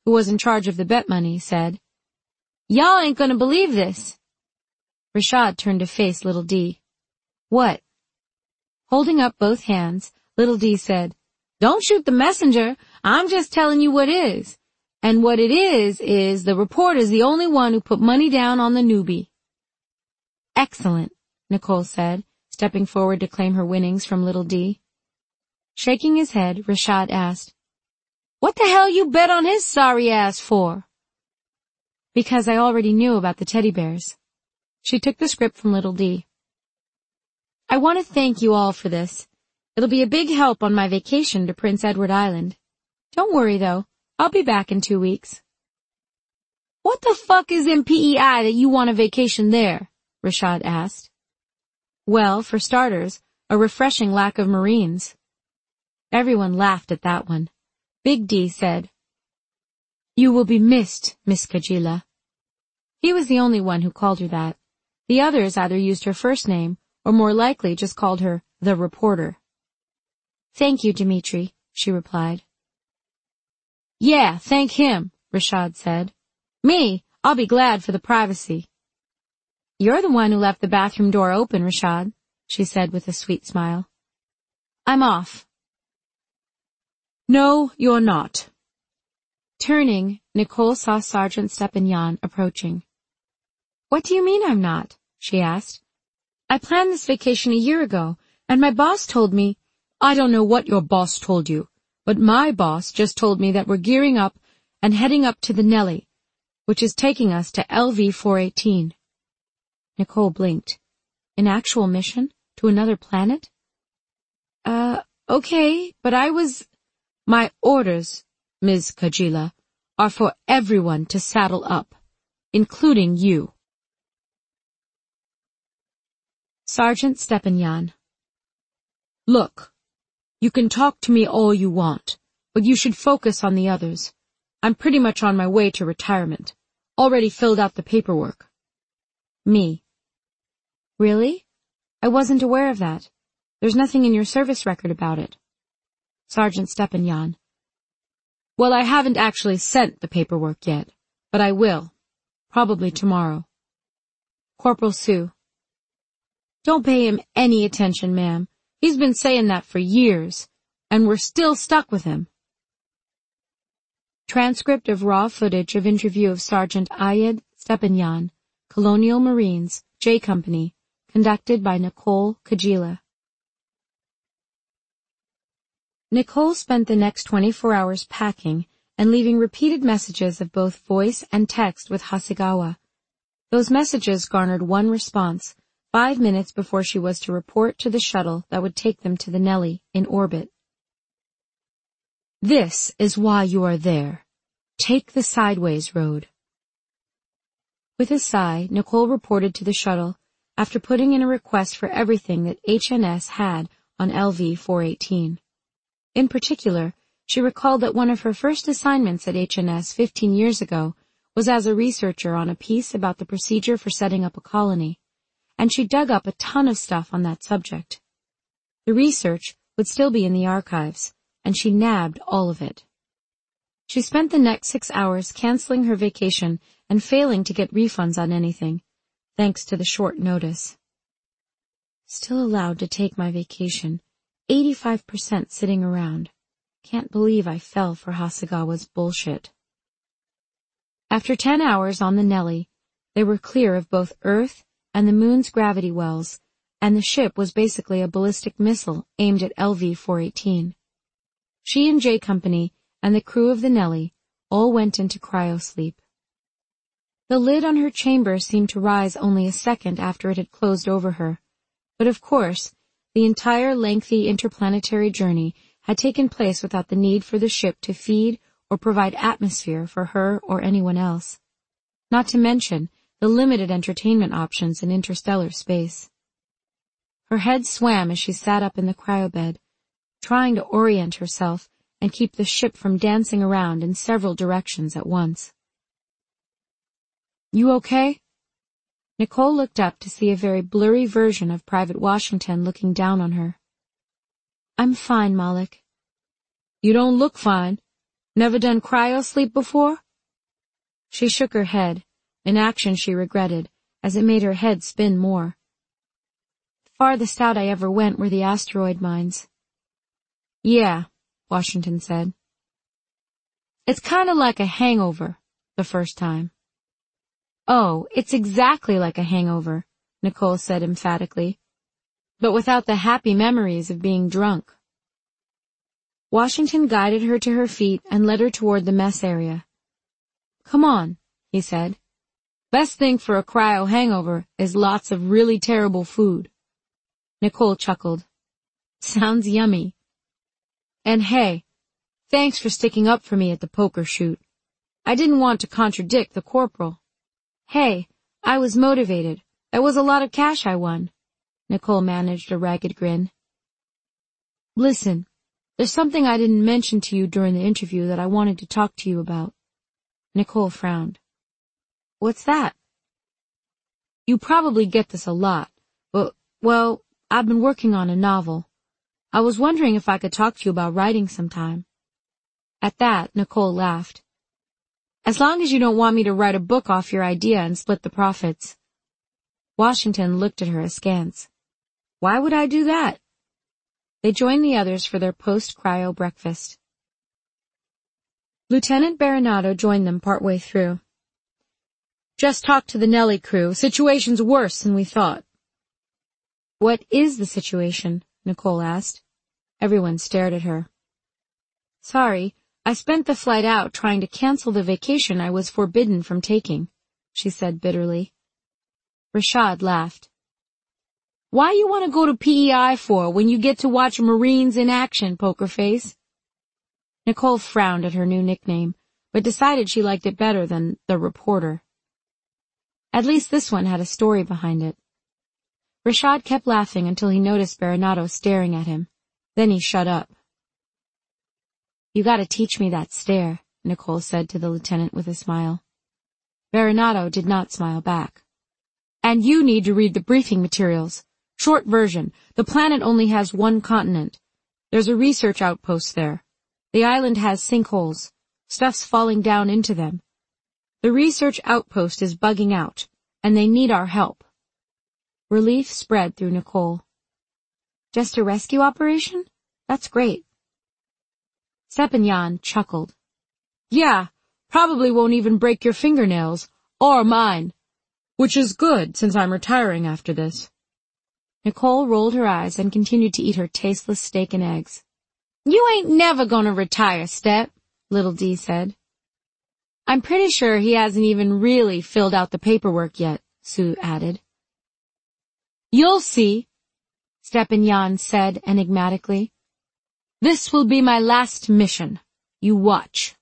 who was in charge of the bet money, said, "Y'all ain't gonna believe this." Rashad turned to face Little D. "What?" Holding up both hands, Little D said, "Don't shoot the messenger. I'm just telling you what is. And what it is, is the reporter's the only one who put money down on the newbie." "Excellent," Nicole said, stepping forward to claim her winnings from Little D. Shaking his head, Rashad asked, "What the hell you bet on his sorry ass for?" "Because I already knew about the teddy bears." She took the script from Little D. "I want to thank you all for this. It'll be a big help on my vacation to Prince Edward Island. Don't worry, though. I'll be back in two weeks." "What the fuck is in P E I that you want a vacation there?" Rashad asked. "Well, for starters, a refreshing lack of Marines." Everyone laughed at that one. Big D said, "You will be missed, Miss Kajila." He was the only one who called her that. The others either used her first name or more likely just called her the reporter. "Thank you, Dimitri," she replied. "Yeah, thank him," Rashad said. "Me, I'll be glad for the privacy." "You're the one who left the bathroom door open, Rashad," she said with a sweet smile. "I'm off." "No, you're not." Turning, Nicole saw Sergeant Stepanian approaching. "What do you mean I'm not?" she asked. "I planned this vacation a year ago, and my boss told me—" "I don't know what your boss told you, but my boss just told me that we're gearing up and heading up to the Nelly, which is taking us to L V four eighteen. Nicole blinked. An actual mission? To another planet? Uh, okay, but I was... My orders, Miz Kajila, are for everyone to saddle up, including you. Sergeant Stepanian. Look, you can talk to me all you want, but you should focus on the others. I'm pretty much on my way to retirement. Already filled out the paperwork. Me. Really? I wasn't aware of that. There's nothing in your service record about it. Sergeant Stepanian. Well, I haven't actually sent the paperwork yet, but I will. Probably tomorrow. Corporal Sue. Don't pay him any attention, ma'am. He's been saying that for years, and we're still stuck with him. Transcript of raw footage of interview of Sergeant Ayed Stepanian, Colonial Marines, J Company, conducted by Nicole Kajila. Nicole spent the next twenty-four hours packing and leaving repeated messages of both voice and text with Hasegawa. Those messages garnered one response, five minutes before she was to report to the shuttle that would take them to the Nelly in orbit. This is why you are there. Take the sideways road. With a sigh, Nicole reported to the shuttle after putting in a request for everything that H N S had on L V four eighteen. In particular, she recalled that one of her first assignments at H N S fifteen years ago was as a researcher on a piece about the procedure for setting up a colony, and she dug up a ton of stuff on that subject. The research would still be in the archives, and she nabbed all of it. She spent the next six hours canceling her vacation and failing to get refunds on anything, thanks to the short notice. Still allowed to take my vacation, eighty-five percent sitting around. Can't believe I fell for Hasegawa's bullshit. After ten hours on the Nelly, they were clear of both Earth and the moon's gravity wells, and the ship was basically a ballistic missile aimed at L V four eighteen. She and J Company and the crew of the Nelly all went into cryosleep. The lid on her chamber seemed to rise only a second after it had closed over her, but of course, the entire lengthy interplanetary journey had taken place without the need for the ship to feed or provide atmosphere for her or anyone else, not to mention the limited entertainment options in interstellar space. Her head swam as she sat up in the cryobed, trying to orient herself and keep the ship from dancing around in several directions at once. You okay? Nicole looked up to see a very blurry version of Private Washington looking down on her. I'm fine, Malik. You don't look fine. Never done cryo-sleep before? She shook her head, an action she regretted, as it made her head spin more. The farthest out I ever went were the asteroid mines. Yeah, Washington said. It's kind of like a hangover, the first time. Oh, it's exactly like a hangover, Nicole said emphatically, but without the happy memories of being drunk. Washington guided her to her feet and led her toward the mess area. Come on, he said. Best thing for a cryo hangover is lots of really terrible food. Nicole chuckled. Sounds yummy. And hey, thanks for sticking up for me at the poker shoot. I didn't want to contradict the corporal. Hey, I was motivated. That was a lot of cash I won. Nicole managed a ragged grin. Listen, there's something I didn't mention to you during the interview that I wanted to talk to you about. Nicole frowned. What's that? You probably get this a lot, but, well, I've been working on a novel. I was wondering if I could talk to you about writing sometime. At that, Nicole laughed. As long as you don't want me to write a book off your idea and split the profits. Washington looked at her askance. Why would I do that? They joined the others for their post-cryo breakfast. Lieutenant Baronato joined them partway through. Just talked to the Nellie crew. Situation's worse than we thought. What is the situation? Nicole asked. Everyone stared at her. Sorry, I spent the flight out trying to cancel the vacation I was forbidden from taking, she said bitterly. Rashad laughed. Why you want to go to P E I for when you get to watch Marines in action, poker face? Nicole frowned at her new nickname, but decided she liked it better than the reporter. At least this one had a story behind it. Rashad kept laughing until he noticed Baronato staring at him. Then he shut up. You gotta teach me that stare, Nicole said to the lieutenant with a smile. Baronato did not smile back. And you need to read the briefing materials. Short version, the planet only has one continent. There's a research outpost there. The island has sinkholes. Stuff's falling down into them. The research outpost is bugging out, and they need our help. Relief spread through Nicole. Just a rescue operation? That's great. Stepanian chuckled. Yeah, probably won't even break your fingernails, or mine, which is good since I'm retiring after this. Nicole rolled her eyes and continued to eat her tasteless steak and eggs. You ain't never gonna retire, Step, Little D said. I'm pretty sure he hasn't even really filled out the paperwork yet, Sue added. You'll see, Stepanian said enigmatically. This will be my last mission. You watch.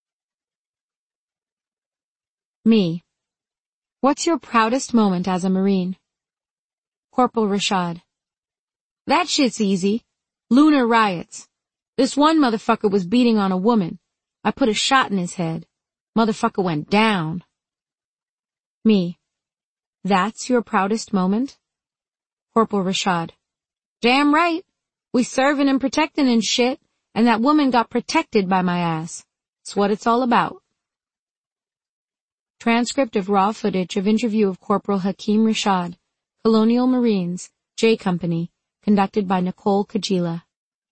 Me. What's your proudest moment as a Marine? Corporal Rashad. That shit's easy. Lunar riots. This one motherfucker was beating on a woman. I put a shot in his head. Motherfucker went down. Me. That's your proudest moment? Corporal Rashad. Damn right. We serving and protecting and shit, and that woman got protected by my ass. It's what it's all about. Transcript of raw footage of interview of Corporal Hakeem Rashad, Colonial Marines, J Company, conducted by Nicole Kajila.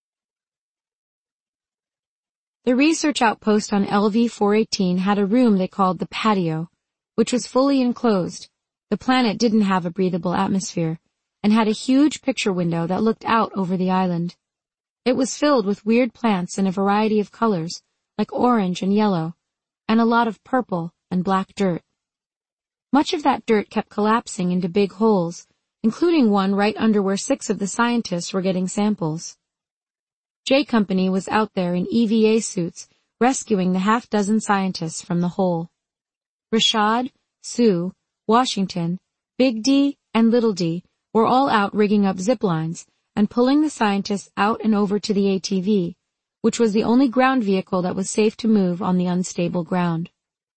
The research outpost on L V four eighteen had a room they called the patio, which was fully enclosed. The planet didn't have a breathable atmosphere, and had a huge picture window that looked out over the island. It was filled with weird plants in a variety of colors, like orange and yellow, and a lot of purple and black dirt. Much of that dirt kept collapsing into big holes, including one right under where six of the scientists were getting samples. J Company was out there in E V A suits, rescuing the half-dozen scientists from the hole. Rashad, Sue, Washington, Big D, and Little D were all out rigging up zip lines and pulling the scientists out and over to the A T V, which was the only ground vehicle that was safe to move on the unstable ground.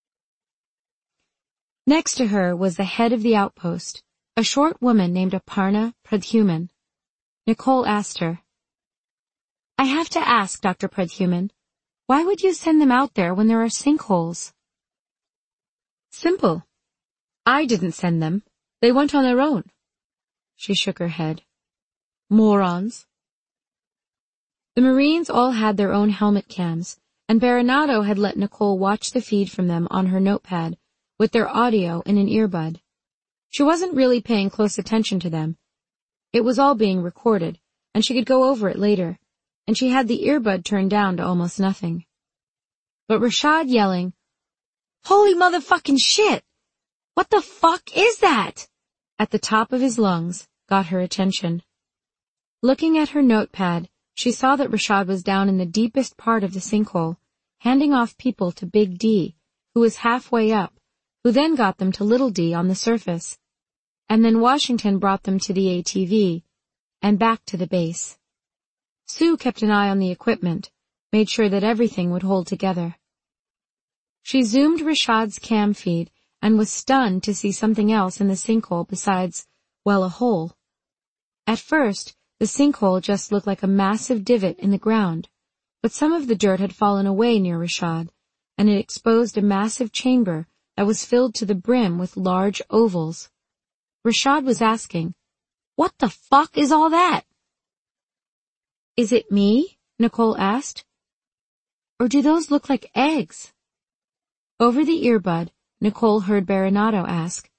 Next to her was the head of the outpost, a short woman named Aparna Pradhuman. Nicole asked her, I have to ask, Doctor Pradhuman, Why would you send them out there when there are sinkholes? Simple. I didn't send them. They went on their own. She shook her head. Morons. The Marines all had their own helmet cams, and Baronato had let Nicole watch the feed from them on her notepad, with their audio in an earbud. She wasn't really paying close attention to them. It was all being recorded, and she could go over it later, and she had the earbud turned down to almost nothing. But Rashad yelling, "Holy motherfucking shit! What the fuck is that?" at the top of his lungs got her attention. Looking at her notepad, she saw that Rashad was down in the deepest part of the sinkhole, handing off people to Big D, who was halfway up, who then got them to Little D on the surface. And then Washington brought them to the A T V, and back to the base. Sue kept an eye on the equipment, made sure that everything would hold together. She zoomed Rashad's cam feed and was stunned to see something else in the sinkhole besides, well, a hole. At first, the sinkhole just looked like a massive divot in the ground, but some of the dirt had fallen away near Rashad, and it exposed a massive chamber that was filled to the brim with large ovals. Rashad was asking, "What the fuck is all that?" "Is it me?" Nicole asked. "Or do those look like eggs?" Over the earbud, Nicole heard Baronato ask,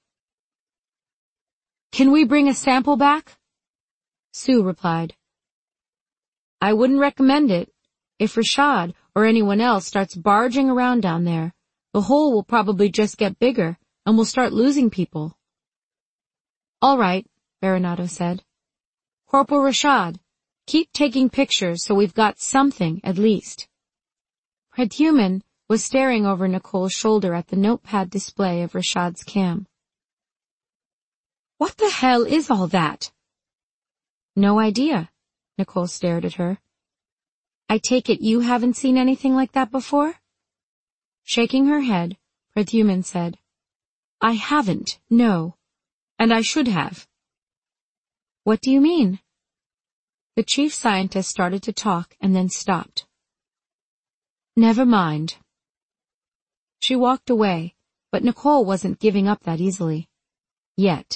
"Can we bring a sample back?" Sue replied, "I wouldn't recommend it. If Rashad or anyone else starts barging around down there, the hole will probably just get bigger and we'll start losing people." "All right," Baronato said. "Corporal Rashad, keep taking pictures so we've got something at least." Predhuman was staring over Nicole's shoulder at the notepad display of Rashad's cam. "What the hell is all that?" "No idea." Nicole stared at her. "I take it you haven't seen anything like that before?" Shaking her head, Predhuman said, "I haven't, no. And I should have." "What do you mean?" The chief scientist started to talk and then stopped. "Never mind." She walked away, but Nicole wasn't giving up that easily. Yet.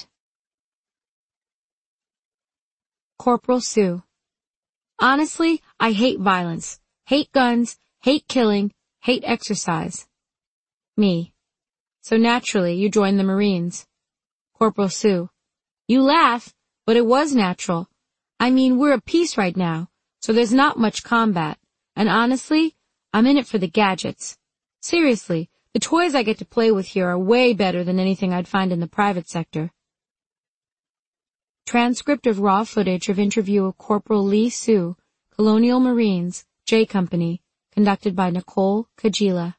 Corporal Sue. "Honestly, I hate violence. Hate guns, hate killing, hate exercise." Me. "So naturally, you joined the Marines." Corporal Sue. "You laugh, but it was natural. I mean, we're at peace right now, so there's not much combat. And honestly, I'm in it for the gadgets. Seriously, the toys I get to play with here are way better than anything I'd find in the private sector." Transcript of raw footage of interview of Corporal Lee Sue, Colonial Marines, J Company, conducted by Nicole Kajila.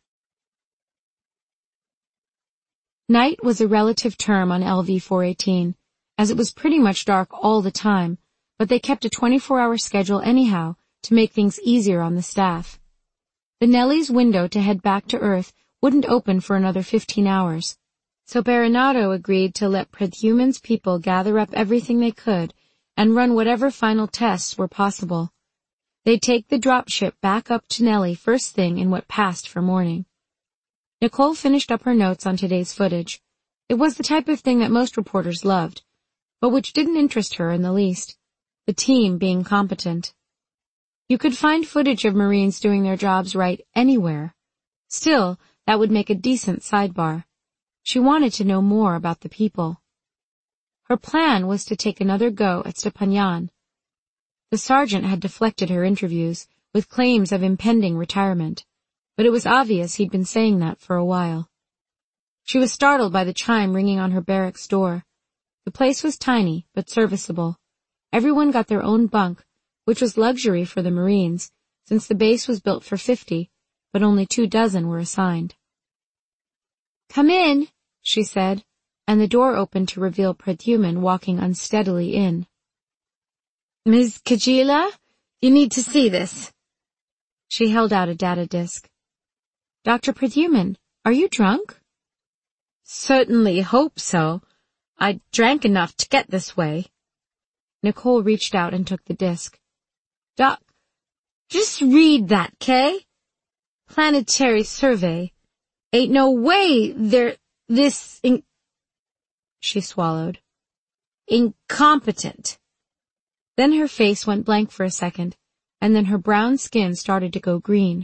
Night was a relative term on L V four eighteen, as it was pretty much dark all the time, but they kept a twenty-four hour schedule anyhow to make things easier on the staff. The Nelly's window to head back to Earth wouldn't open for another fifteen hours, so Baronato agreed to let Predhuman's people gather up everything they could and run whatever final tests were possible. They'd take the dropship back up to Nelly first thing in what passed for morning. Nicole finished up her notes on today's footage. It was the type of thing that most reporters loved, but which didn't interest her in the least, the team being competent. You could find footage of Marines doing their jobs right anywhere. Still, that would make a decent sidebar. She wanted to know more about the people. Her plan was to take another go at Stepanyan. The sergeant had deflected her interviews with claims of impending retirement, but it was obvious he'd been saying that for a while. She was startled by the chime ringing on her barracks door. The place was tiny, but serviceable. Everyone got their own bunk, which was luxury for the Marines, since the base was built for fifty, but only two dozen were assigned. "Come in," she said, and the door opened to reveal Predhuman walking unsteadily in. "Miz Kajila, you need to see this." She held out a data disk. "Doctor Predhuman, are you drunk?" "Certainly hope so. I drank enough to get this way." Nicole reached out and took the disk. "Doc, just read that, Kay?" planetary survey. Ain't no way they're this in... She swallowed. Incompetent. Then her face went blank for a second, and then her brown skin started to go green.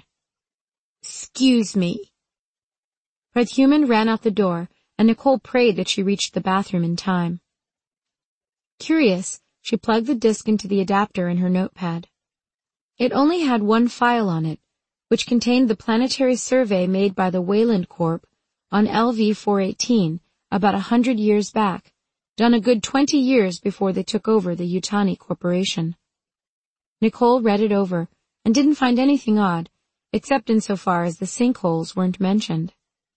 Excuse me. Predhuman ran out the door, and Nicole prayed that she reached the bathroom in time. Curious, she plugged the disk into the adapter in her notepad. It only had one file on it, which contained the planetary survey made by the Weyland Corp on L V four eighteen about a hundred years back, done a good twenty years before they took over the Yutani Corporation. Nicole read it over and didn't find anything odd, except insofar as the sinkholes weren't mentioned.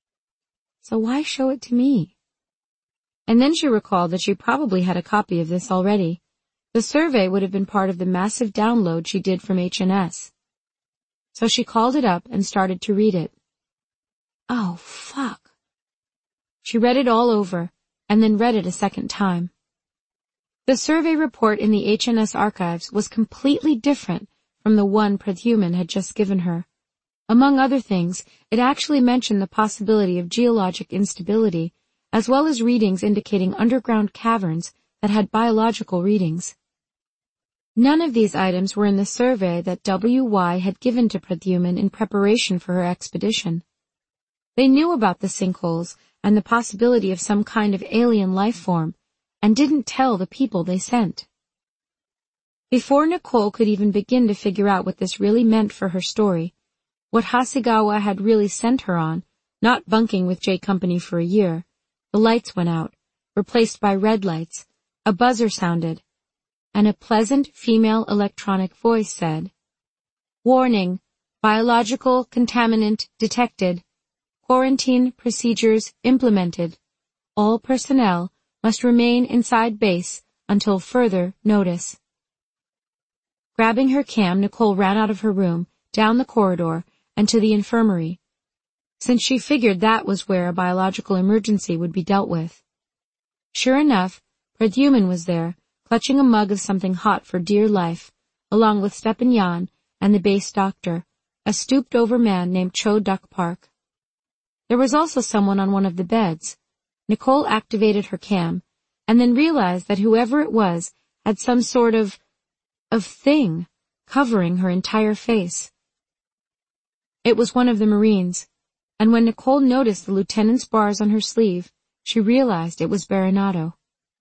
So why show it to me? And then she recalled that she probably had a copy of this already. The survey would have been part of the massive download she did from H and S. So she called it up and started to read it. Oh, fuck. She read it all over, and then read it a second time. The survey report in the H and S archives was completely different from the one Predhuman had just given her. Among other things, it actually mentioned the possibility of geologic instability, as well as readings indicating underground caverns that had biological readings. None of these items were in the survey that W Y had given to Predhuman in preparation for her expedition. They knew about the sinkholes and the possibility of some kind of alien life form, and didn't tell the people they sent. Before Nicole could even begin to figure out what this really meant for her story, what Hasegawa had really sent her on, not bunking with J Company for a year, the lights went out, replaced by red lights, a buzzer sounded, and a pleasant female electronic voice said, Warning, biological contaminant detected. Quarantine procedures implemented. All personnel must remain inside base until further notice. Grabbing her cam, Nicole ran out of her room, down the corridor, and to the infirmary, since she figured that was where a biological emergency would be dealt with. Sure enough, Predhuman was there, clutching a mug of something hot for dear life, along with Stepan Jan and the base doctor, a stooped-over man named Cho Duck Park. There was also someone on one of the beds. Nicole activated her cam, and then realized that whoever it was had some sort of, of thing covering her entire face. It was one of the Marines, and when Nicole noticed the lieutenant's bars on her sleeve, she realized it was Baronato.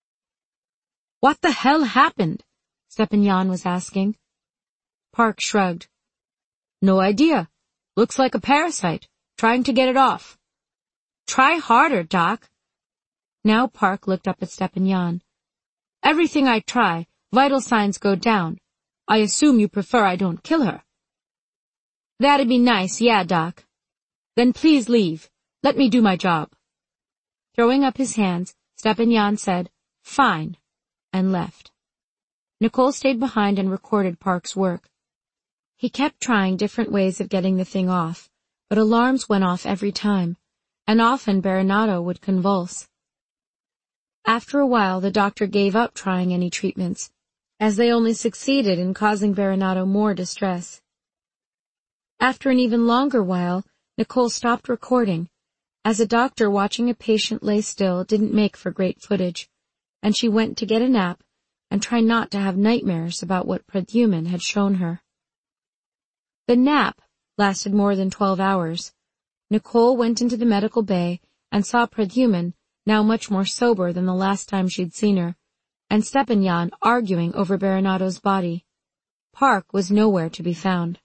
What the hell happened? Stepan Jan was asking. Park shrugged. No idea. Looks like a parasite, trying to get it off. Try harder, Doc. Now Park looked up at Stepan Jan. Everything I try, vital signs go down. I assume you prefer I don't kill her. That'd be nice, yeah, Doc. Then please leave. Let me do my job. Throwing up his hands, Stepan Jan said, Fine, and left. Nicole stayed behind and recorded Park's work. He kept trying different ways of getting the thing off, but alarms went off every time, and often Baronato would convulse. After a while, the doctor gave up trying any treatments, as they only succeeded in causing Baronato more distress. After an even longer while, Nicole stopped recording, as a doctor watching a patient lay still didn't make for great footage, and she went to get a nap and try not to have nightmares about what Predhuman had shown her. The nap lasted more than twelve hours. Nicole went into the medical bay and saw Predhuman, now much more sober than the last time she'd seen her, and Stepan Jan arguing over Baronato's body. Park was nowhere to be found.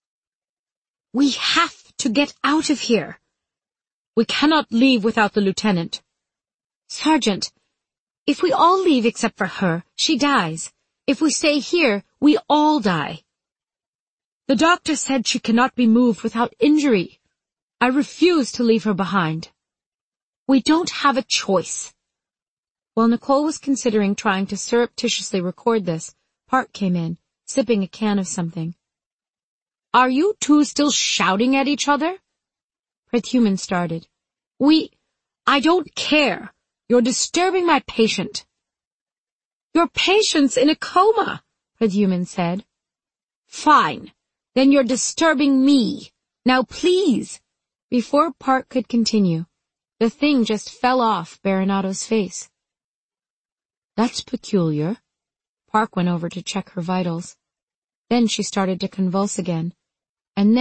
We have to get out of here. We cannot leave without the lieutenant. Sergeant, if we all leave except for her, she dies. If we stay here, we all die. The doctor said she cannot be moved without injury. I refuse to leave her behind. We don't have a choice. While Nicole was considering trying to surreptitiously record this, Park came in, sipping a can of something. Are you two still shouting at each other? Predhuman started. We... I don't care. You're disturbing my patient. Your patient's in a coma, Predhuman said. Fine. Then you're disturbing me. Now please! Before Park could continue, the thing just fell off Baronato's face. That's peculiar. Park went over to check her vitals. Then she started to convulse again,